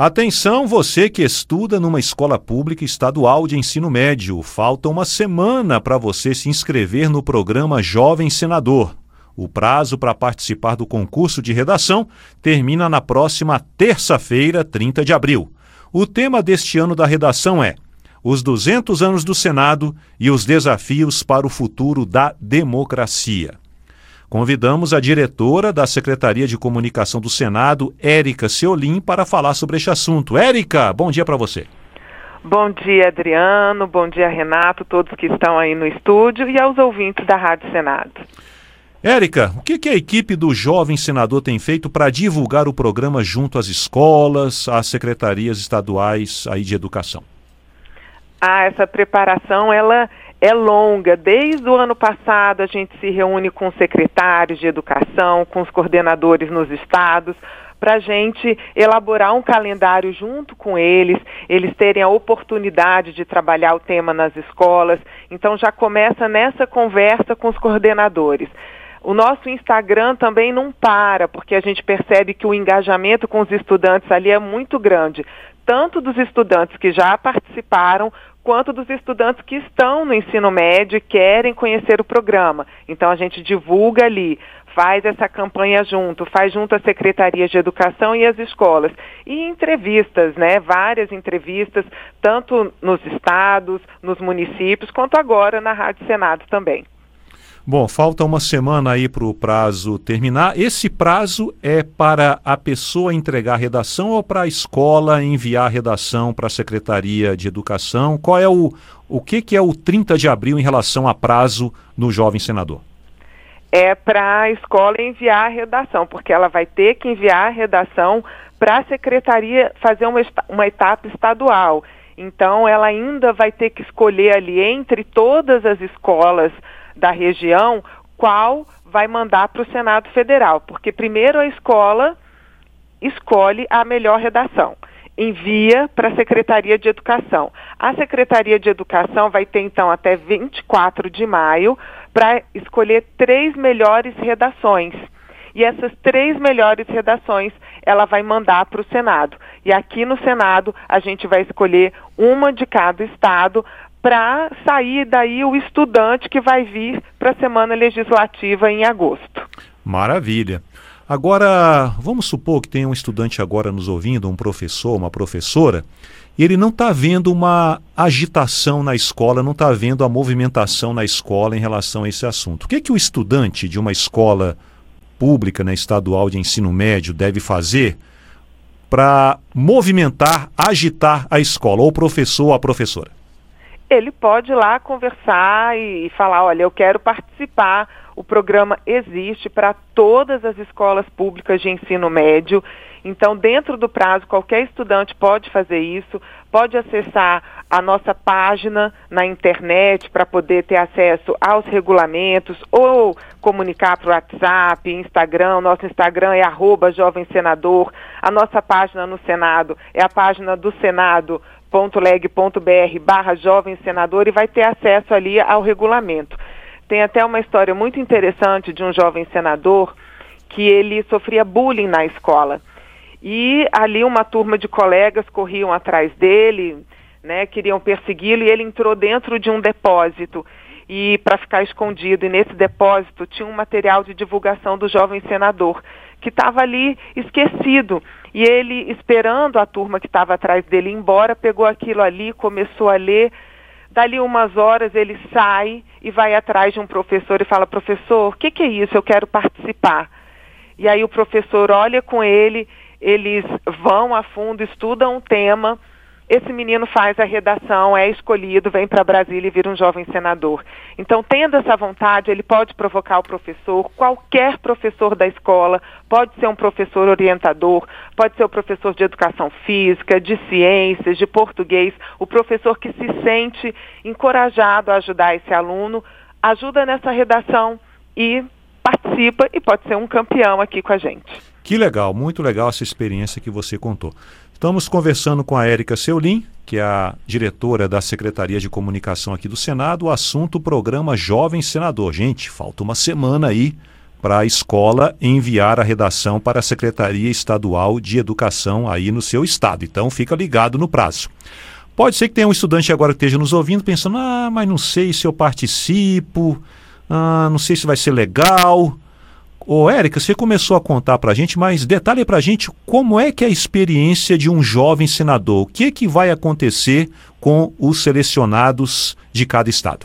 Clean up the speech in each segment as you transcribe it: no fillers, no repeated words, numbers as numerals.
Atenção, você que estuda numa escola pública estadual de ensino médio. Falta uma semana para você se inscrever no programa Jovem Senador. O prazo para participar do concurso de redação termina na próxima terça-feira, 30 de abril. O tema deste ano da redação é os 200 anos do Senado e os desafios para o futuro da democracia. Convidamos a diretora da Secretaria de Comunicação do Senado, Érica Seolim, para falar sobre este assunto. Érica, bom dia para você. Bom dia, Adriano, bom dia, Renato, todos que estão aí no estúdio e aos ouvintes da Rádio Senado. Érica, o que a equipe do Jovem Senador tem feito para divulgar o programa junto às escolas, às secretarias estaduais aí de educação? Essa preparação, ela é longa. Desde o ano passado, a gente se reúne com os secretários de educação, com os coordenadores nos estados, para a gente elaborar um calendário junto com eles terem a oportunidade de trabalhar o tema nas escolas. Então, já começa nessa conversa com os coordenadores. O nosso Instagram também não para, porque a gente percebe que o engajamento com os estudantes ali é muito grande, tanto dos estudantes que já participaram, quanto dos estudantes que estão no ensino médio e querem conhecer o programa. Então, a gente divulga ali, faz essa campanha junto, faz junto às secretarias de educação e às escolas. E entrevistas, várias entrevistas, tanto nos estados, nos municípios, quanto agora na Rádio Senado também. Bom, falta uma semana aí para o prazo terminar. Esse prazo é para a pessoa entregar a redação ou para a escola enviar a redação para a Secretaria de Educação? Qual é o que é o 30 de abril em relação a prazo no Jovem Senador? É para a escola enviar a redação, porque ela vai ter que enviar a redação para a Secretaria fazer uma etapa estadual. Então, ela ainda vai ter que escolher ali entre todas as escolas da região, qual vai mandar para o Senado Federal, porque primeiro a escola escolhe a melhor redação, envia para a Secretaria de Educação. A Secretaria de Educação vai ter então até 24 de maio para escolher 3 melhores redações. E essas 3 melhores redações ela vai mandar para o Senado. E aqui no Senado a gente vai escolher uma de cada estado para sair daí o estudante que vai vir para a Semana Legislativa em agosto. Maravilha. Agora, vamos supor que tem um estudante agora nos ouvindo, um professor, uma professora, e ele não está vendo uma agitação na escola, não está vendo a movimentação na escola em relação a esse assunto. O que o estudante de uma escola pública, estadual de ensino médio deve fazer para movimentar, agitar a escola, ou o professor ou a professora? Ele pode ir lá conversar e falar, olha, eu quero participar, o programa existe para todas as escolas públicas de ensino médio, então dentro do prazo qualquer estudante pode fazer isso, pode acessar a nossa página na internet para poder ter acesso aos regulamentos ou comunicar para o WhatsApp, Instagram, nosso Instagram é @jovemsenador, a nossa página no Senado é a página do senado.leg.br/Jovem Senador e vai ter acesso ali ao regulamento. Tem até uma história muito interessante de um jovem senador que ele sofria bullying na escola. E ali uma turma de colegas corriam atrás dele, queriam persegui-lo e ele entrou dentro de um depósito e para ficar escondido. E nesse depósito tinha um material de divulgação do jovem senador que estava ali esquecido. E ele, esperando a turma que estava atrás dele ir embora, pegou aquilo ali, começou a ler. Dali umas horas ele sai e vai atrás de um professor e fala, professor, o que é isso? Eu quero participar. E aí o professor olha com ele, eles vão a fundo, estudam um tema. Esse menino faz a redação, é escolhido, vem para Brasília e vira um jovem senador. Então, tendo essa vontade, ele pode provocar o professor, qualquer professor da escola, pode ser um professor orientador, pode ser o professor de educação física, de ciências, de português, o professor que se sente encorajado a ajudar esse aluno, ajuda nessa redação e participa e pode ser um campeão aqui com a gente. Que legal, muito legal essa experiência que você contou. Estamos conversando com a Érica Seolim, que é a diretora da Secretaria de Comunicação aqui do Senado, o assunto programa Jovem Senador. Gente, falta uma semana aí para a escola enviar a redação para a Secretaria Estadual de Educação aí no seu estado. Então fica ligado no prazo. Pode ser que tenha um estudante agora que esteja nos ouvindo pensando, mas não sei se eu participo, não sei se vai ser legal. Ô, Érica, você começou a contar para a gente, mas detalhe para a gente como é que é a experiência de um jovem senador. O que vai acontecer com os selecionados de cada estado?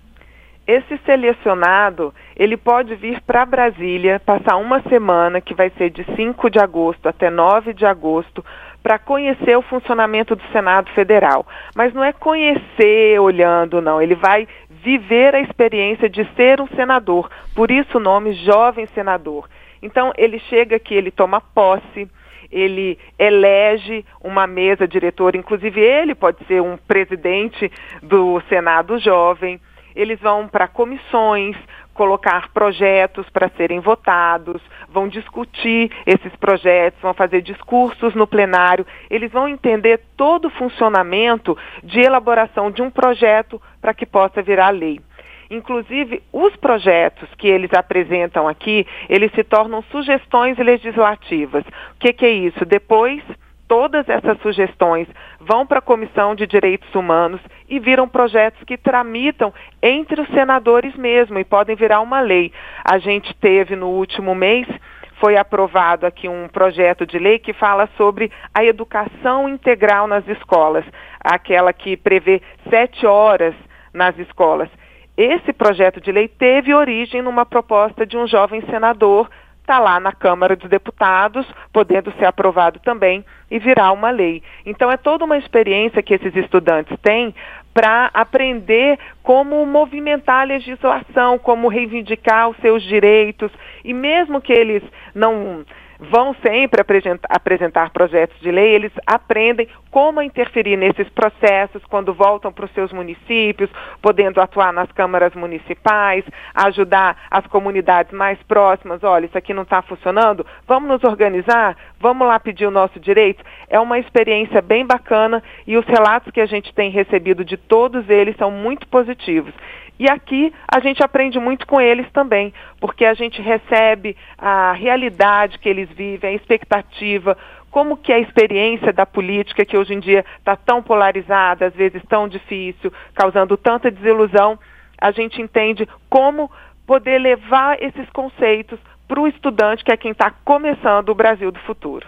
Esse selecionado, ele pode vir para Brasília, passar uma semana, que vai ser de 5 de agosto até 9 de agosto, para conhecer o funcionamento do Senado Federal. Mas não é conhecer olhando, não. Ele vai viver a experiência de ser um senador. Por isso o nome Jovem Senador. Então, ele chega aqui, ele toma posse, ele elege uma mesa diretora, inclusive ele pode ser um presidente do Senado Jovem. Eles vão para comissões, colocar projetos para serem votados, vão discutir esses projetos, vão fazer discursos no plenário, eles vão entender todo o funcionamento de elaboração de um projeto para que possa virar lei. Inclusive, os projetos que eles apresentam aqui, eles se tornam sugestões legislativas. O que é isso? Depois, todas essas sugestões vão para a Comissão de Direitos Humanos e viram projetos que tramitam entre os senadores mesmo e podem virar uma lei. A gente teve no último mês, foi aprovado aqui um projeto de lei que fala sobre a educação integral nas escolas, aquela que prevê 7 horas nas escolas. Esse projeto de lei teve origem numa proposta de um jovem senador, está lá na Câmara dos Deputados, podendo ser aprovado também e virar uma lei. Então é toda uma experiência que esses estudantes têm para aprender como movimentar a legislação, como reivindicar os seus direitos, e mesmo que eles não vão sempre apresentar projetos de lei, eles aprendem como interferir nesses processos quando voltam para os seus municípios, podendo atuar nas câmaras municipais, ajudar as comunidades mais próximas. Olha, isso aqui não está funcionando, vamos nos organizar, vamos lá pedir o nosso direito. É uma experiência bem bacana e os relatos que a gente tem recebido de todos eles são muito positivos. E aqui a gente aprende muito com eles também, porque a gente recebe a realidade que eles vivem, a expectativa, como que é a experiência da política, que hoje em dia está tão polarizada, às vezes tão difícil, causando tanta desilusão. A gente entende como poder levar esses conceitos para o estudante, que é quem está começando o Brasil do futuro.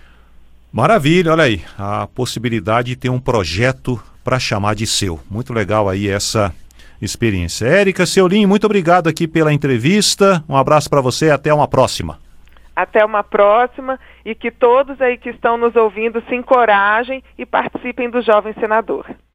Maravilha, olha aí, a possibilidade de ter um projeto para chamar de seu. Muito legal aí essa experiência. Érica Seolim, muito obrigado aqui pela entrevista. Um abraço para você e até uma próxima. Até uma próxima, e que todos aí que estão nos ouvindo se encorajem e participem do Jovem Senador.